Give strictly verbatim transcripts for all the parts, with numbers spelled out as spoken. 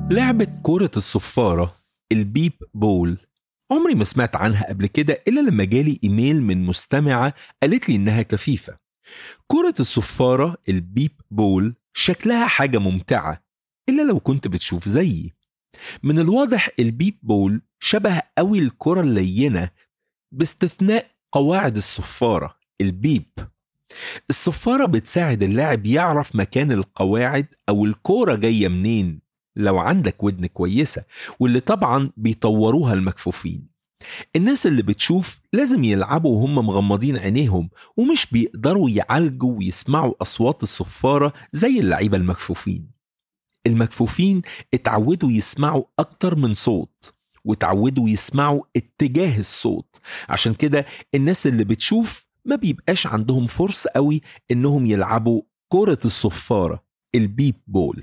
لعبة كرة الصفارة البيب بول عمري ما سمعت عنها قبل كده إلا لما جالي إيميل من مستمعة قالت لي إنها كفيفة. كرة الصفارة البيب بول شكلها حاجة ممتعة إلا لو كنت بتشوف زيي. من الواضح البيب بول شبه قوي الكرة اللينة باستثناء قواعد الصفارة البيب. الصفارة بتساعد اللاعب يعرف مكان القواعد أو الكرة جاية منين لو عندك ودن كويسة، واللي طبعا بيطوروها المكفوفين. الناس اللي بتشوف لازم يلعبوا وهم مغمضين عينيهم ومش بيقدروا يعالجوا ويسمعوا أصوات الصفارة زي اللعيبة المكفوفين. المكفوفين اتعودوا يسمعوا أكتر من صوت وتعودوا يسمعوا اتجاه الصوت، عشان كده الناس اللي بتشوف ما بيبقاش عندهم فرصة قوي إنهم يلعبوا كرة الصفارة البيب بول.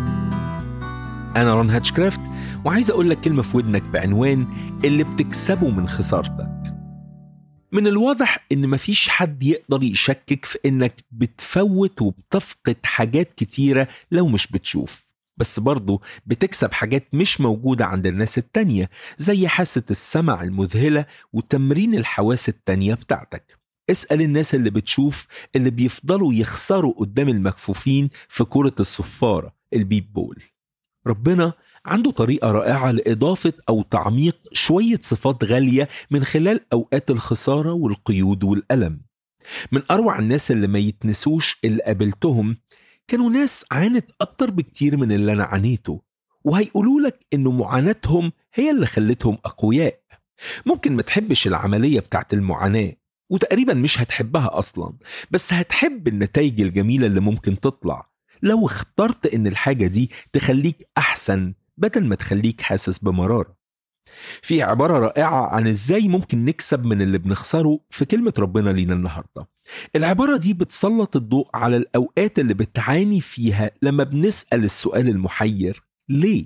أنا رون هاتشكرافت وعايز أقول لك كلمة في ودنك بعنوان اللي بتكسبه من خسارتك. من الواضح إن مفيش حد يقدر يشكك في إنك بتفوت وبتفقد حاجات كتيرة لو مش بتشوف، بس برضو بتكسب حاجات مش موجودة عند الناس التانية زي حاسة السمع المذهلة وتمرين الحواس التانية بتاعتك. اسأل الناس اللي بتشوف اللي بيفضلوا يخسروا قدام المكفوفين في كرة الصفارة البيب بول. ربنا عنده طريقة رائعة لإضافة أو تعميق شوية صفات غالية من خلال أوقات الخسارة والقيود والألم. من أروع الناس اللي ما يتنسوش اللي قابلتهم كانوا ناس عانت أكتر بكتير من اللي أنا عانيته، وهيقولوا لك إنه معاناتهم هي اللي خلتهم أقوياء. ممكن ما تحبش العملية بتاعت المعاناة وتقريبا مش هتحبها أصلا، بس هتحب النتائج الجميلة اللي ممكن تطلع لو اخترت إن الحاجة دي تخليك أحسن بدل ما تخليك حاسس بمرارة. في عبارة رائعة عن إزاي ممكن نكسب من اللي بنخسره في كلمة ربنا لينا النهاردة. العبارة دي بتسلط الضوء على الأوقات اللي بتعاني فيها لما بنسأل السؤال المحير ليه؟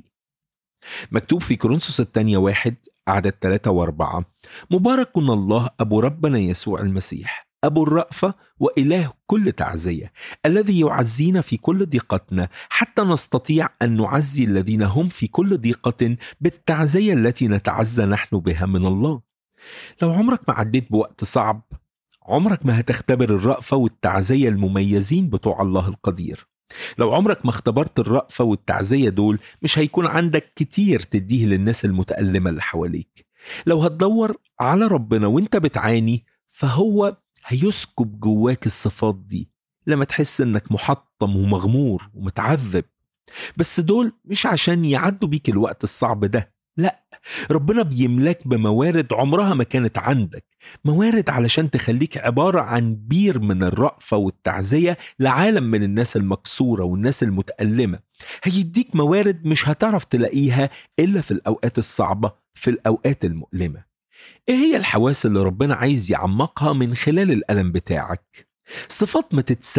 مكتوب في كورنثوس الثانية واحد عدد ثلاثة واربعة: مبارك الله أبو ربنا يسوع المسيح أبو الرأفة وإله كل تعزية، الذي يعزينا في كل ضيقتنا حتى نستطيع أن نعزي الذين هم في كل ضيقة بالتعزية التي نتعزى نحن بها من الله. لو عمرك ما عديت بوقت صعب عمرك ما هتختبر الرأفة والتعزية المميزين بتوع الله القدير. لو عمرك ما اختبرت الرأفة والتعزية دول مش هيكون عندك كتير تديه للناس المتألمة اللي حواليك. لو هتدور على ربنا وانت بتعاني فهو هيسكب جواك الصفات دي لما تحس انك محطم ومغمور ومتعذب. بس دول مش عشان يعدوا بيك الوقت الصعب ده، لا، ربنا بيملاك بموارد عمرها ما كانت عندك، موارد علشان تخليك عبارة عن بير من الرأفة والتعزية لعالم من الناس المكسورة والناس المتألمة. هيديك موارد مش هتعرف تلاقيها إلا في الأوقات الصعبة، في الأوقات المؤلمة. إيه هي الحواس اللي ربنا عايز يعمقها من خلال الألم بتاعك؟ صفات ما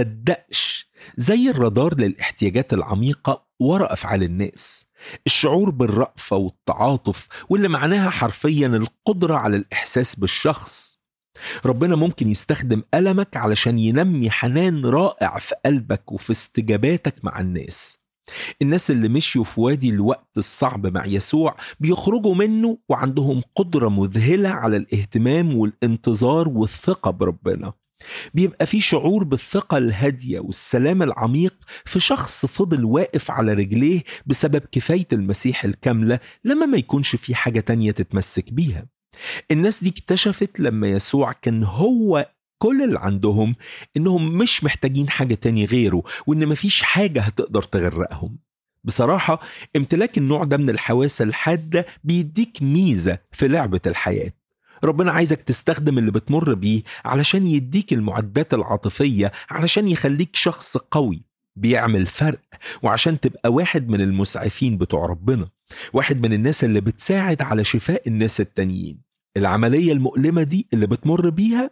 تتصدقش زي الرادار للاحتياجات العميقة وراء أفعال الناس، الشعور بالرأفة والتعاطف واللي معناها حرفيا القدرة على الإحساس بالشخص. ربنا ممكن يستخدم ألمك علشان ينمي حنان رائع في قلبك وفي استجاباتك مع الناس. الناس اللي مشيوا في وادي الوقت الصعب مع يسوع بيخرجوا منه وعندهم قدرة مذهلة على الاهتمام والانتظار والثقة بربنا. بيبقى في شعور بالثقة الهادية والسلام العميق في شخص فضل واقف على رجليه بسبب كفاية المسيح الكاملة لما ما يكونش في حاجة تانية تتمسك بيها. الناس دي اكتشفت لما يسوع كان هو كل اللي عندهم إنهم مش محتاجين حاجة تاني غيره، وإن مفيش حاجة هتقدر تغرقهم. بصراحة امتلاك النوع ده من الحواس الحادة بيديك ميزة في لعبة الحياة. ربنا عايزك تستخدم اللي بتمر بيه علشان يديك المعدات العاطفية علشان يخليك شخص قوي بيعمل فرق، وعشان تبقى واحد من المسعفين بتوع ربنا، واحد من الناس اللي بتساعد على شفاء الناس التانيين. العملية المؤلمة دي اللي بتمر بيها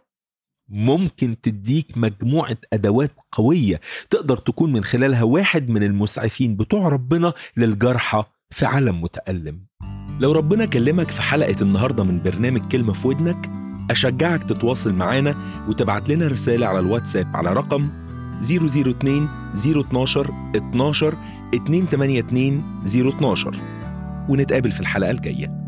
ممكن تديك مجموعة أدوات قوية تقدر تكون من خلالها واحد من المسعفين بتوع ربنا للجرحى في عالم متألم. لو ربنا كلمك في حلقة النهاردة من برنامج كلمة في ودنك، أشجعك تتواصل معانا وتبعت لنا رسالة على الواتساب على رقم صفر صفر اتنين صفر اتناشر اتناشر اتنين تمانية اتنين صفر واحد اتنين ونتقابل في الحلقة الجاية.